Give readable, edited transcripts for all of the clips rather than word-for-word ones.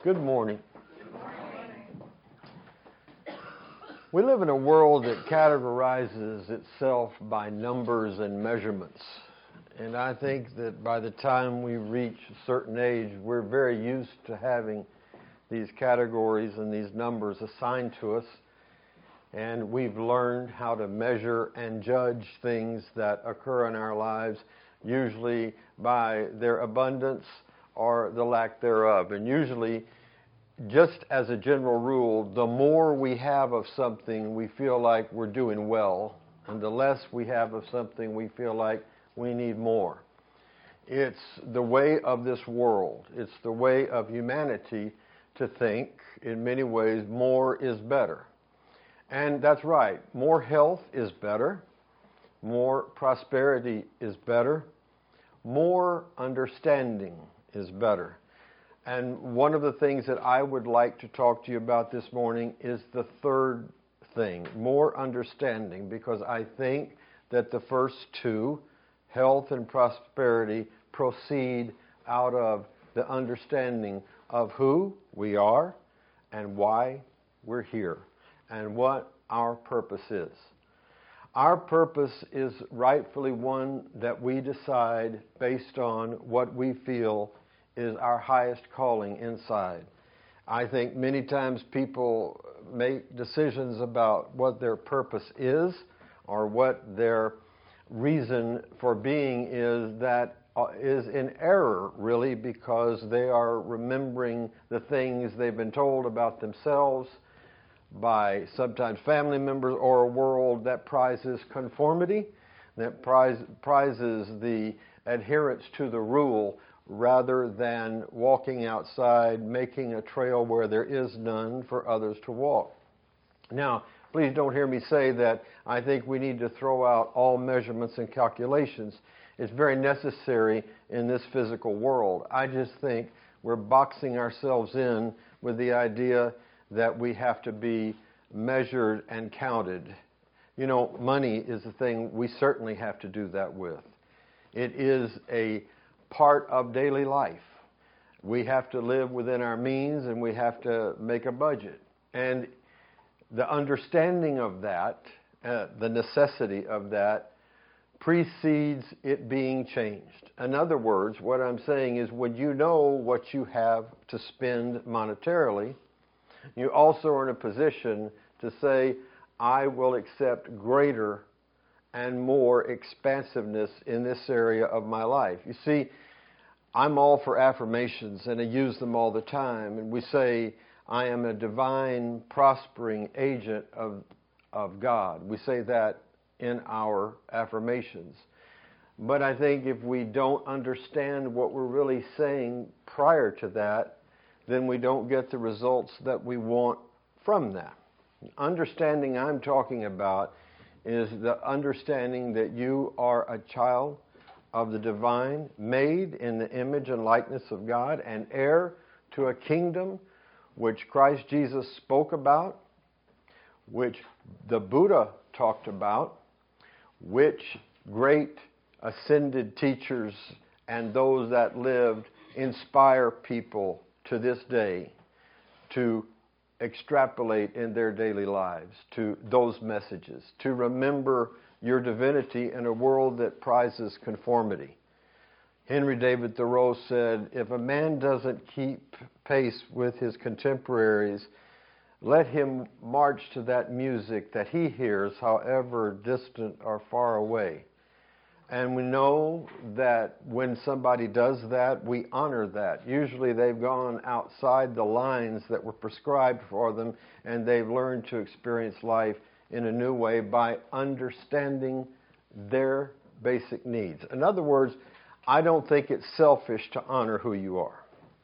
Good morning. We live in a world that categorizes itself by numbers and measurements. And I think that by the time we reach a certain age, we're very used to having these categories and these numbers assigned to us. And we've learned how to measure and judge things that occur in our lives, usually by their abundance or the lack thereof. And usually, just as a general rule, the more we have of something, we feel like we're doing well, and the less we have of something, we feel like we need more. It's the way of this world. It's the way of humanity to think, in many ways, more is better. And that's right. More health is better. More prosperity is better. More understanding is better. And one of the things that I would like to talk to you about this morning is the third thing, more understanding, because I think that the first two, health and prosperity, proceed out of the understanding of who we are and why we're here and what our purpose is. Our purpose is rightfully one that we decide based on what we feel is our highest calling inside. I think many times people make decisions about what their purpose is or what their reason for being is that is in error, really, because they are remembering the things they've been told about themselves by sometimes family members or a world that prizes conformity, that prizes the adherence to the rule rather than walking outside, making a trail where there is none for others to walk. Now, please don't hear me say that I think we need to throw out all measurements and calculations. It's very necessary in this physical world. I just think we're boxing ourselves in with the idea that we have to be measured and counted. You know, money is the thing we certainly have to do that with. It is a part of daily life. We have to live within our means and we have to make a budget. And the understanding of that, the necessity of that, precedes it being changed. In other words, what I'm saying is when you know what you have to spend monetarily, you also are in a position to say, I will accept greater and more expansiveness in this area of my life. You see, I'm all for affirmations, and I use them all the time. And we say, I am a divine, prospering agent of God. We say that in our affirmations. But I think if we don't understand what we're really saying prior to that, then we don't get the results that we want from that. The understanding I'm talking about is the understanding that you are a child of the divine, made in the image and likeness of God, and heir to a kingdom which Christ Jesus spoke about, which the Buddha talked about, which great ascended teachers and those that lived inspire people to this day to extrapolate in their daily lives to those messages, to remember your divinity in a world that prizes conformity. Henry David Thoreau said, if a man doesn't keep pace with his contemporaries, let him march to that music that he hears, however distant or far away. And we know that when somebody does that, we honor that. Usually they've gone outside the lines that were prescribed for them, and they've learned to experience life in a new way by understanding their basic needs. In other words, I don't think it's selfish to honor who you are.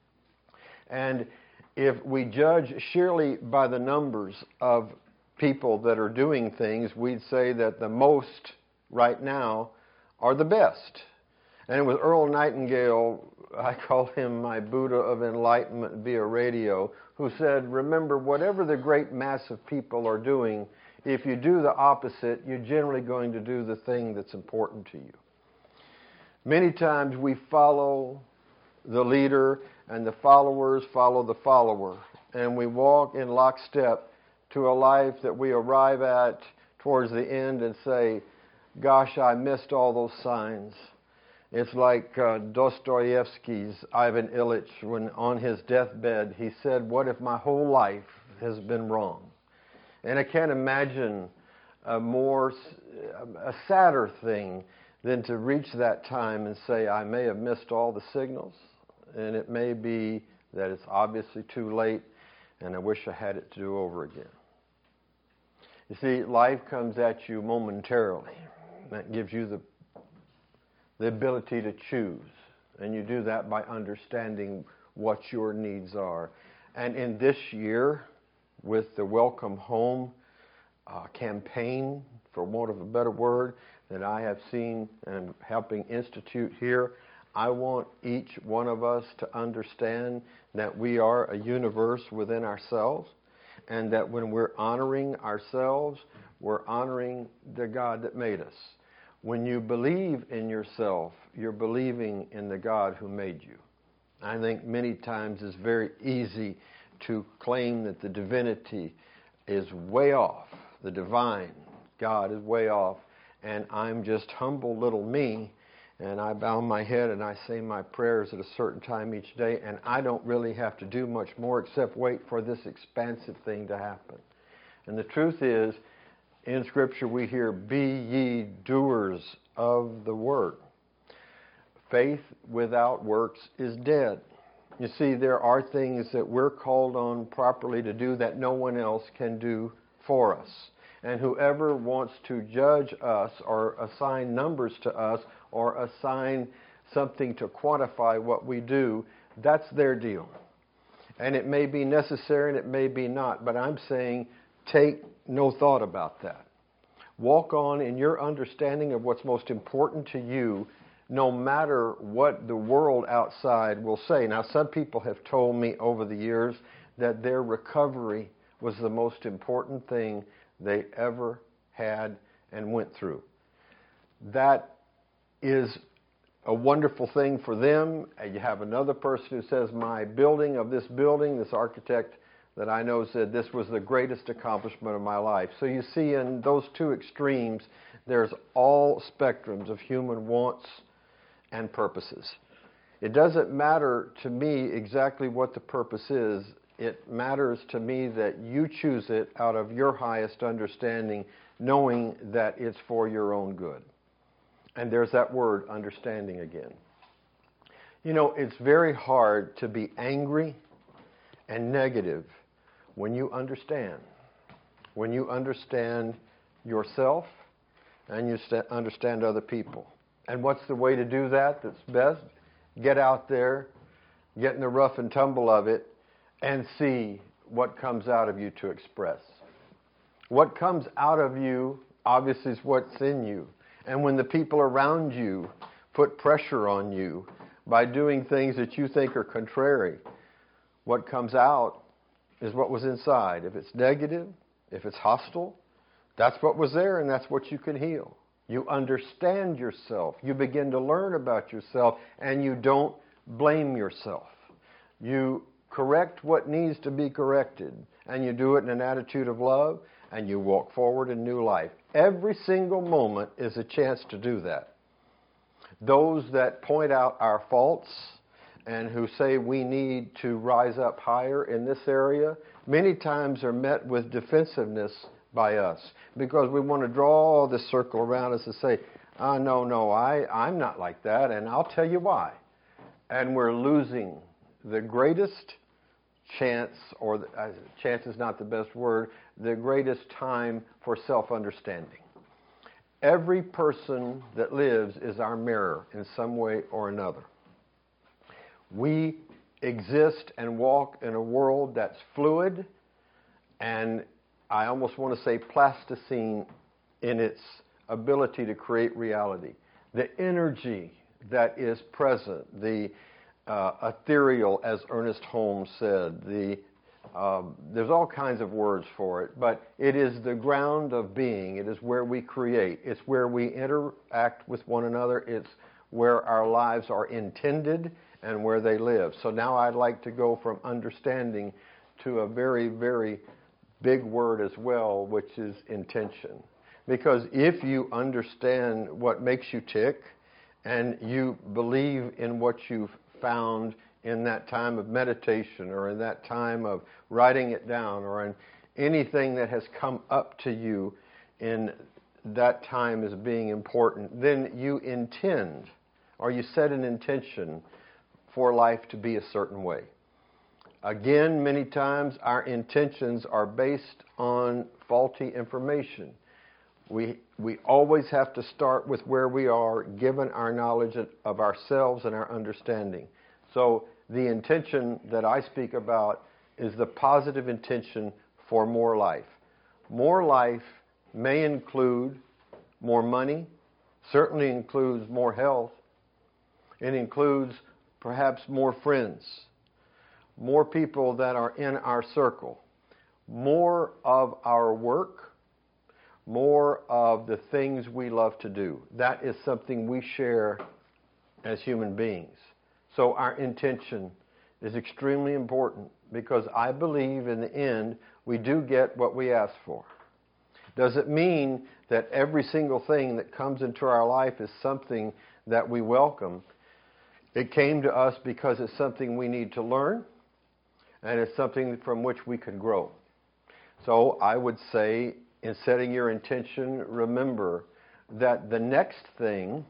And if we judge sheerly by the numbers of people that are doing things, we'd say that the most right now are the best. And it was Earl Nightingale, I call him my Buddha of enlightenment via radio, who said, remember, whatever the great mass of people are doing, if you do the opposite, you're generally going to do the thing that's important to you. Many times we follow the leader and the followers follow the follower. And we walk in lockstep to a life that we arrive at towards the end and say, gosh, I missed all those signs. It's like Dostoevsky's Ivan Ilyich, when on his deathbed he said, what if my whole life has been wrong? And I can't imagine a sadder thing than to reach that time and say, I may have missed all the signals, and it may be that it's obviously too late, and I wish I had it to do over again. You see, life comes at you momentarily. That gives you the ability to choose, and you do that by understanding what your needs are. And in this year, with the Welcome Home campaign, for want of a better word, that I have seen and helping institute here, I want each one of us to understand that we are a universe within ourselves, and that when we're honoring ourselves, we're honoring the God that made us. When you believe in yourself, you're believing in the God who made you. I think many times it's very easy to claim that the divinity is way off, the divine God is way off, and I'm just humble little me, and I bow my head and I say my prayers at a certain time each day, and I don't really have to do much more except wait for this expansive thing to happen. And the truth is, in Scripture we hear, be ye doers of the word. Faith without works is dead. You see, there are things that we're called on properly to do that no one else can do for us. And whoever wants to judge us or assign numbers to us or assign something to quantify what we do, that's their deal. And it may be necessary and it may be not, but I'm saying take no thought about that. Walk on in your understanding of what's most important to you, no matter what the world outside will say. Now, some people have told me over the years that their recovery was the most important thing they ever had and went through. That is a wonderful thing for them. And you have another person who says, my building of this building, this architect that I know said this was the greatest accomplishment of my life. So you see, in those two extremes, there's all spectrums of human wants and purposes. It doesn't matter to me exactly what the purpose is. It matters to me that you choose it out of your highest understanding, knowing that it's for your own good. And there's that word, understanding, again. You know, it's very hard to be angry and negative when you understand. When you understand yourself and you understand other people. And what's the way to do that that's best? Get out there, get in the rough and tumble of it, and see what comes out of you to express. What comes out of you, obviously, is what's in you. And when the people around you put pressure on you by doing things that you think are contrary, what comes out is what was inside. If it's negative, if it's hostile, that's what was there and that's what you can heal. You understand yourself. You begin to learn about yourself, and you don't blame yourself. You correct what needs to be corrected, and you do it in an attitude of love, and you walk forward in new life. Every single moment is a chance to do that. Those that point out our faults and who say we need to rise up higher in this area, many times are met with defensiveness by us, because we want to draw this circle around us and say, no, I'm not like that, and I'll tell you why. And we're losing the greatest chance, or chance is not the best word, the greatest time for self-understanding. Every person that lives is our mirror in some way or another. We exist and walk in a world that's fluid, and I almost want to say plasticine in its ability to create reality. The energy that is present, the ethereal, as Ernest Holmes said, there's all kinds of words for it, but it is the ground of being. It is where we create. It's where we interact with one another. It's where our lives are intended, and where they live. So now I'd like to go from understanding to a very, very big word as well, which is intention. Because if you understand what makes you tick and you believe in what you've found in that time of meditation or in that time of writing it down or in anything that has come up to you in that time as being important, then you intend or you set an intention for life to be a certain way. Again, many times our intentions are based on faulty information. We always have to start with where we are, given our knowledge of ourselves and our understanding. So the intention that I speak about is the positive intention for more life. More life may include more money, certainly includes more health. It includes perhaps more friends, more people that are in our circle, more of our work, more of the things we love to do. That is something we share as human beings. So our intention is extremely important because I believe in the end we do get what we ask for. Does it mean that every single thing that comes into our life is something that we welcome? It came to us because it's something we need to learn and it's something from which we can grow. So I would say in setting your intention, remember that the next thing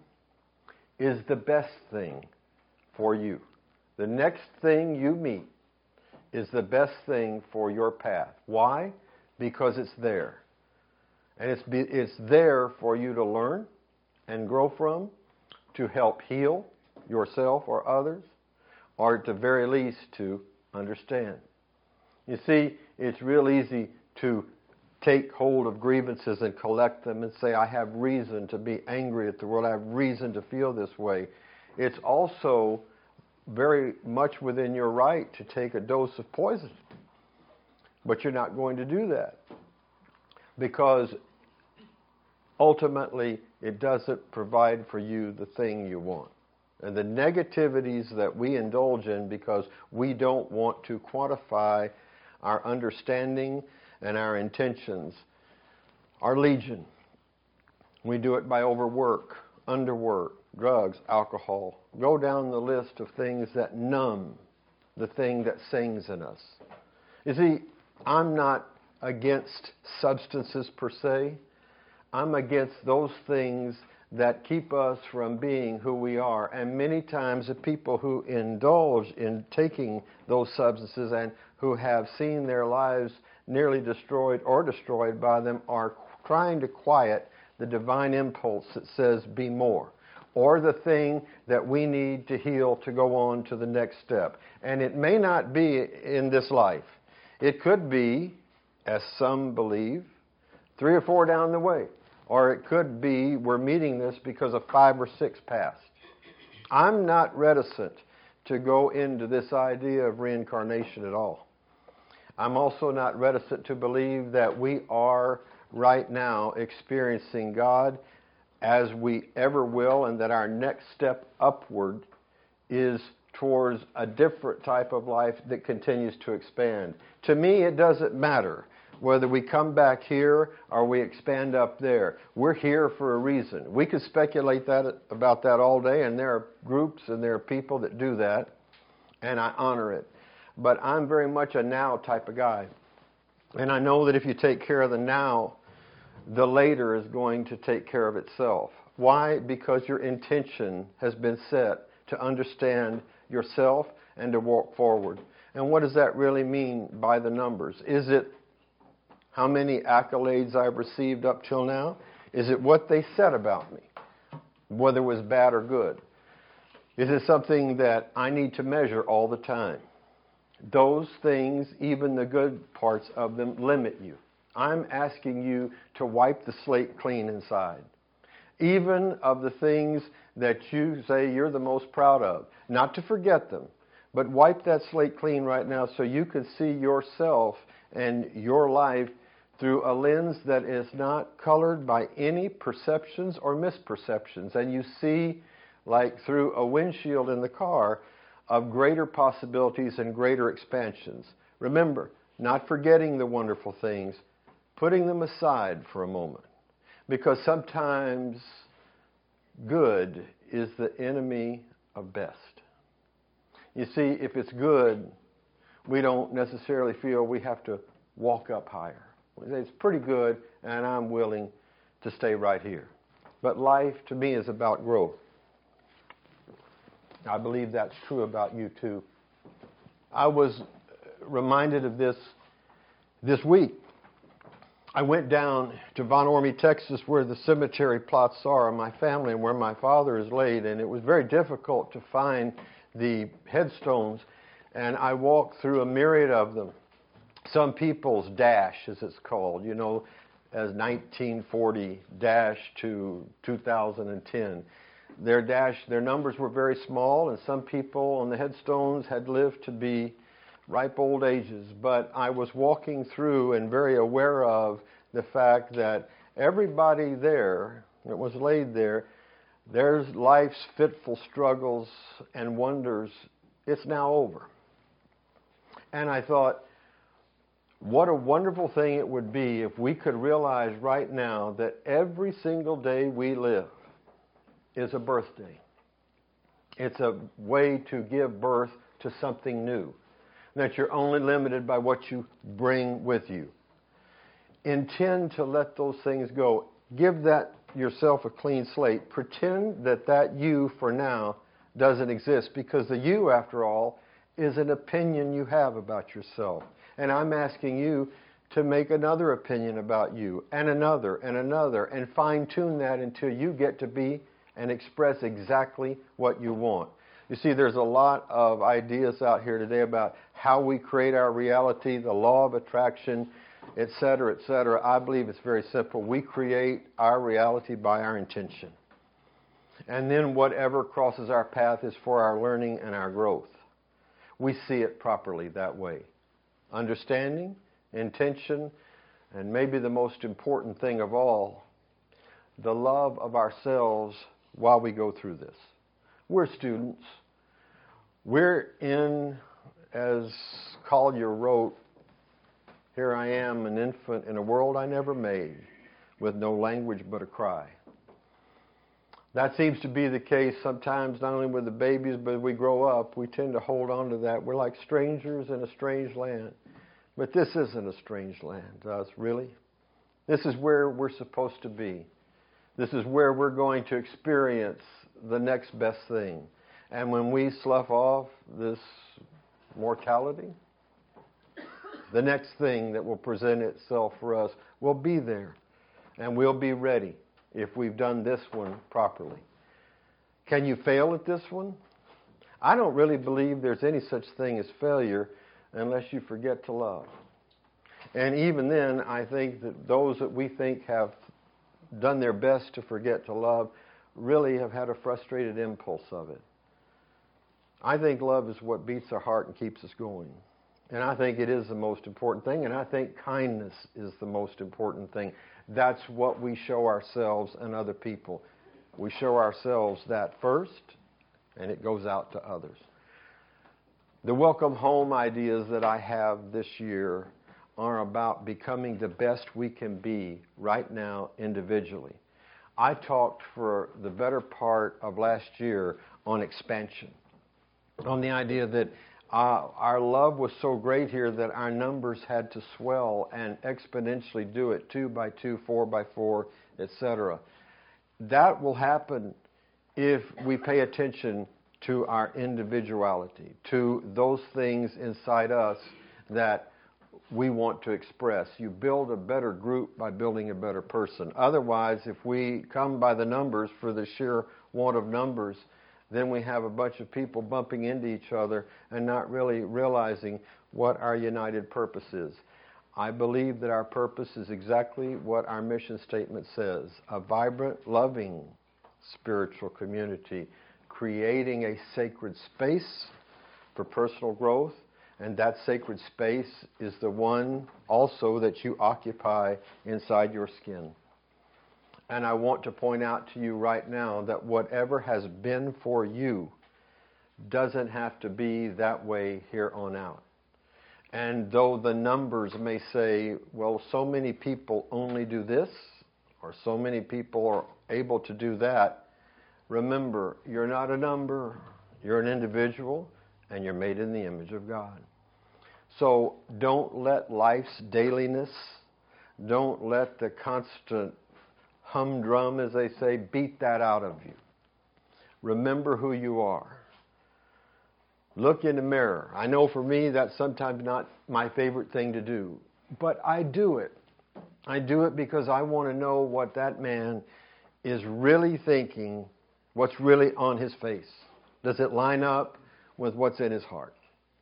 is the best thing for you. The next thing you meet is the best thing for your path. Why? Because it's there. And it's there for you to learn and grow from, to help heal yourself or others, or at the very least to understand. You see, it's real easy to take hold of grievances and collect them and say, I have reason to be angry at the world, I have reason to feel this way. It's also very much within your right to take a dose of poison. But you're not going to do that because ultimately it doesn't provide for you the thing you want. And the negativities that we indulge in because we don't want to quantify our understanding and our intentions are legion. We do it by overwork, underwork, drugs, alcohol. Go down the list of things that numb the thing that sings in us. You see, I'm not against substances per se. I'm against those things that keep us from being who we are. And many times the people who indulge in taking those substances and who have seen their lives nearly destroyed or destroyed by them are trying to quiet the divine impulse that says be more, or the thing that we need to heal to go on to the next step. And it may not be in this life. It could be, as some believe, 3 or 4 down the way. Or it could be we're meeting this because of 5 or 6 past. I'm not reticent to go into this idea of reincarnation at all. I'm also not reticent to believe that we are right now experiencing God as we ever will, and that our next step upward is towards a different type of life that continues to expand. To me, it doesn't matter whether we come back here or we expand up there. We're here for a reason. We could speculate about that all day, and there are groups and there are people that do that, and I honor it. But I'm very much a now type of guy. And I know that if you take care of the now, the later is going to take care of itself. Why? Because your intention has been set to understand yourself and to walk forward. And what does that really mean by the numbers? Is it how many accolades I've received up till now? Is it what they said about me, whether it was bad or good? Is it something that I need to measure all the time? Those things, even the good parts of them, limit you. I'm asking you to wipe the slate clean inside. Even of the things that you say you're the most proud of. Not to forget them, but wipe that slate clean right now so you can see yourself and your life through a lens that is not colored by any perceptions or misperceptions. And you see, like through a windshield in the car, of greater possibilities and greater expansions. Remember, not forgetting the wonderful things, putting them aside for a moment. Because sometimes good is the enemy of best. You see, if it's good, we don't necessarily feel we have to walk up higher. We say, it's pretty good, and I'm willing to stay right here. But life, to me, is about growth. I believe that's true about you, too. I was reminded of this week. I went down to Von Ormy, Texas, where the cemetery plots are of my family and where my father is laid, and it was very difficult to find the headstones, and I walked through a myriad of them. Some people's dash, as it's called, you know, as 1940 dash to 2010. Their numbers were very small, and some people on the headstones had lived to be ripe old ages. But I was walking through and very aware of the fact that everybody there that was laid there, their life's fitful struggles and wonders, it's now over. And I thought, what a wonderful thing it would be if we could realize right now that every single day we live is a birthday. It's a way to give birth to something new. That you're only limited by what you bring with you. Intend to let those things go. Give that yourself a clean slate. Pretend that you for now doesn't exist, because the you, after all, is an opinion you have about yourself. And I'm asking you to make another opinion about you, and another, and fine-tune that until you get to be and express exactly what you want. You see, there's a lot of ideas out here today about how we create our reality, the law of attraction, etc., etc. I believe it's very simple. We create our reality by our intention. And then whatever crosses our path is for our learning and our growth. We see it properly that way. Understanding, intention, and maybe the most important thing of all, the love of ourselves while we go through this. We're students. We're in, as Collier wrote, "Here I am, an infant in a world I never made, with no language but a cry." That seems to be the case sometimes, not only with the babies, but as we grow up, we tend to hold on to that. We're like strangers in a strange land. But this isn't a strange land to us, really. This is where we're supposed to be. This is where we're going to experience the next best thing. And when we slough off this mortality, the next thing that will present itself for us will be there. And we'll be ready if we've done this one properly. Can you fail at this one? I don't really believe there's any such thing as failure unless you forget to love. And even then, I think that those that we think have done their best to forget to love really have had a frustrated impulse of it. I think love is what beats our heart and keeps us going. And I think it is the most important thing, and I think kindness is the most important thing. That's what we show ourselves and other people. We show ourselves that first, and it goes out to others. The welcome home ideas that I have this year are about becoming the best we can be right now individually. I talked for the better part of last year on expansion, on the idea that our love was so great here that our numbers had to swell and exponentially do it, 2 by 2, 4 by 4, etc. That will happen if we pay attention to our individuality, to those things inside us that we want to express. You build a better group by building a better person. Otherwise, if we come by the numbers for the sheer want of numbers, then we have a bunch of people bumping into each other and not really realizing what our united purpose is. I believe that our purpose is exactly what our mission statement says: a vibrant, loving spiritual community, creating a sacred space for personal growth, and that sacred space is the one also that you occupy inside your skin. And I want to point out to you right now that whatever has been for you doesn't have to be that way here on out. And though the numbers may say, well, so many people only do this, or so many people are able to do that, remember, you're not a number, you're an individual, and you're made in the image of God. So don't let life's dailiness, don't let the constant humdrum, as they say, beat that out of you. Remember who you are. Look in the mirror. I know for me that's sometimes not my favorite thing to do, but I do it. I do it because I want to know what that man is really thinking, what's really on his face. Does it line up with what's in his heart?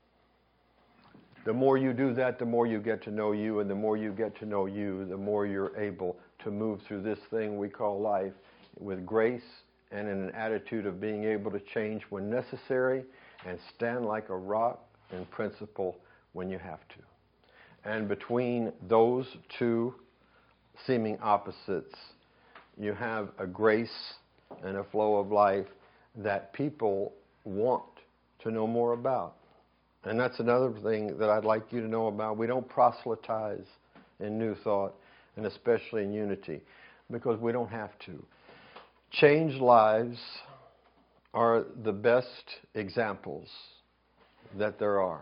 The more you do that, the more you get to know you, and the more you get to know you, the more you're able to move through this thing we call life with grace and in an attitude of being able to change when necessary and stand like a rock in principle when you have to. And between those two seeming opposites, you have a grace and a flow of life that people want to know more about. And that's another thing that I'd like you to know about. We don't proselytize in New Thought, and especially in Unity, because we don't have to. Changed lives are the best examples that there are.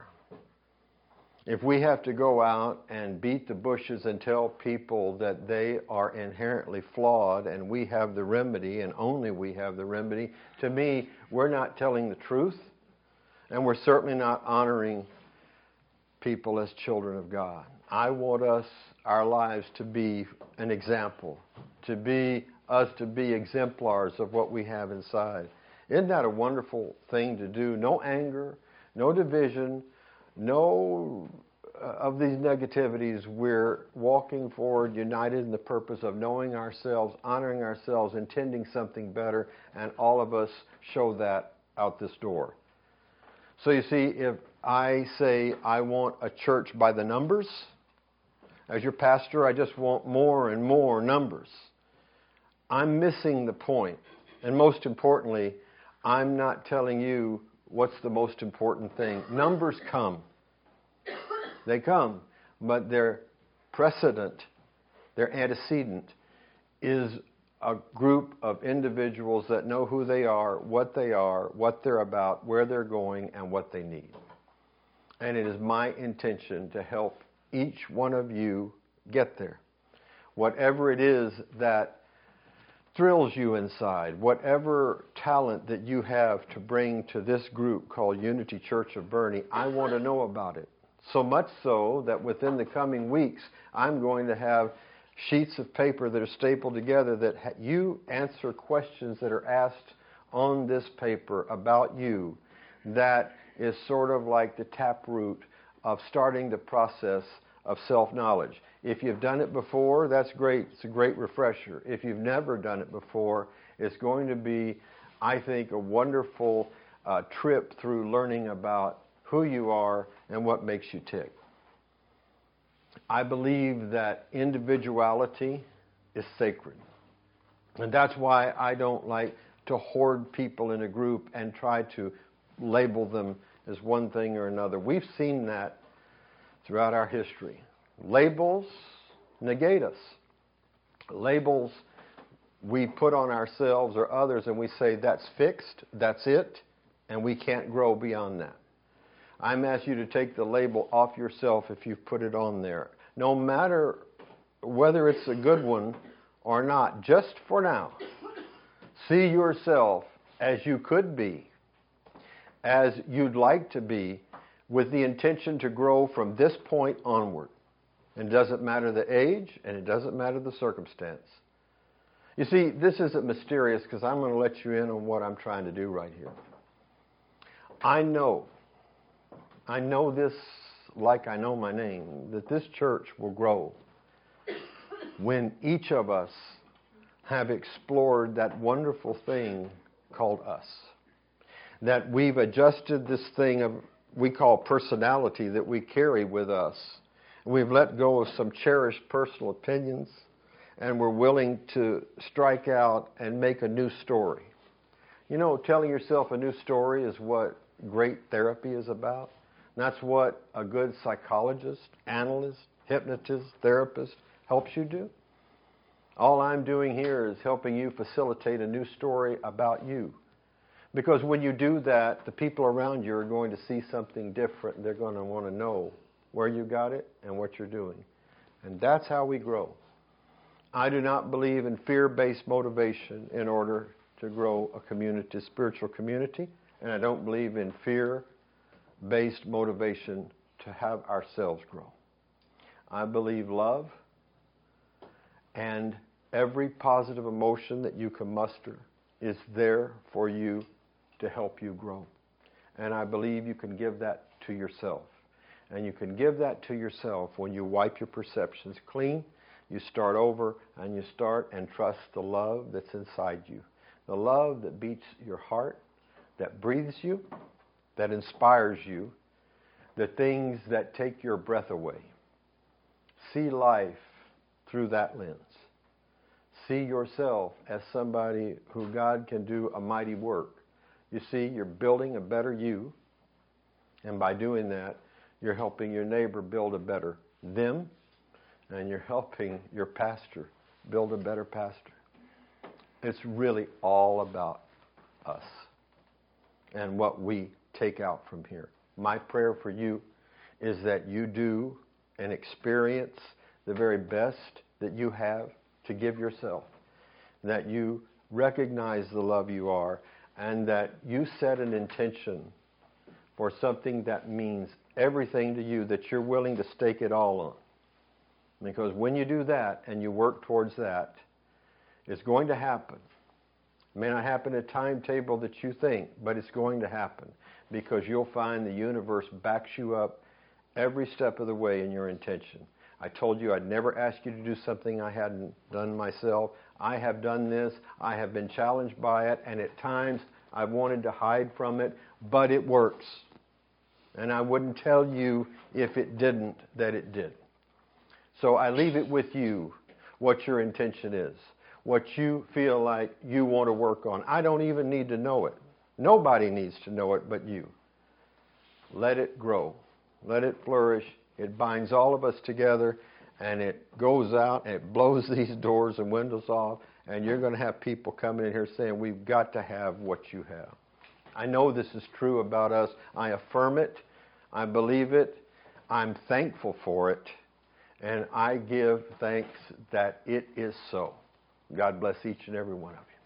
If we have to go out and beat the bushes and tell people that they are inherently flawed and we have the remedy and only we have the remedy, to me, we're not telling the truth, and we're certainly not honoring people as children of God. I want our lives to be an example, to be exemplars of what we have inside. Isn't that a wonderful thing to do? No anger, no division, no of these negativities. We're walking forward united in the purpose of knowing ourselves, honoring ourselves, intending something better, and all of us show that out this door. So you see, if I say I want a church by the numbers, as your pastor, I just want more and more numbers, I'm missing the point. And most importantly, I'm not telling you what's the most important thing. Numbers come. They come. But their precedent, their antecedent, is a group of individuals that know who they are, what they're about, where they're going, and what they need. And it is my intention to help each one of you get there. Whatever it is that thrills you inside, whatever talent that you have to bring to this group called Unity Church of Boerne, I want to know about it. So much so that within the coming weeks, I'm going to have sheets of paper that are stapled together that you answer questions that are asked on this paper about you. That is sort of like the taproot of starting the process of self-knowledge. If you've done it before, that's great. It's a great refresher. If you've never done it before, it's going to be, I think, a wonderful trip through learning about who you are and what makes you tick. I believe that individuality is sacred. And that's why I don't like to hoard people in a group and try to label them as one thing or another. We've seen that throughout our history. Labels negate us. Labels we put on ourselves or others and we say that's fixed, that's it, and we can't grow beyond that. I'm asking you to take the label off yourself if you've put it on there. No matter whether it's a good one or not, just for now, see yourself as you could be, as you'd like to be, with the intention to grow from this point onward. And it doesn't matter the age, and it doesn't matter the circumstance. You see, this isn't mysterious because I'm going to let you in on what I'm trying to do right here. I know this like I know my name, that this church will grow when each of us have explored that wonderful thing called us. That we've adjusted this thing of we call personality that we carry with us. We've let go of some cherished personal opinions, and we're willing to strike out and make a new story. You know, telling yourself a new story is what great therapy is about. And that's what a good psychologist, analyst, hypnotist, therapist helps you do. All I'm doing here is helping you facilitate a new story about you. Because when you do that, the people around you are going to see something different. They're going to want to know where you got it and what you're doing. And that's how we grow. I do not believe in fear-based motivation in order to grow a community, spiritual community. And I don't believe in fear-based motivation to have ourselves grow. I believe love and every positive emotion that you can muster is there for you to help you grow. And I believe you can give that to yourself. And you can give that to yourself when you wipe your perceptions clean, you start over, and you start and trust the love that's inside you. The love that beats your heart, that breathes you, that inspires you, the things that take your breath away. See life through that lens. See yourself as somebody who God can do a mighty work. You see, you're building a better you, and by doing that, you're helping your neighbor build a better them, and you're helping your pastor build a better pastor. It's really all about us and what we take out from here. My prayer for you is that you do and experience the very best that you have to give yourself, that you recognize the love you are, and that you set an intention for something that means everything to you, that you're willing to stake it all on. Because when you do that and you work towards that, it's going to happen. It may not happen at a timetable that you think, but it's going to happen, because you'll find the universe backs you up every step of the way in your intention. I told you I'd never ask you to do something I hadn't done myself. I have done this. I have been challenged by it, and at times I've wanted to hide from it, but it works. And I wouldn't tell you if it didn't that it did. So I leave it with you what your intention is, what you feel like you want to work on. I don't even need to know it. Nobody needs to know it but you. Let it grow. Let it flourish. It binds all of us together, and it goes out and it blows these doors and windows off, and you're going to have people coming in here saying, we've got to have what you have. I know this is true about us. I affirm it. I believe it. I'm thankful for it. And I give thanks that it is so. God bless each and every one of you.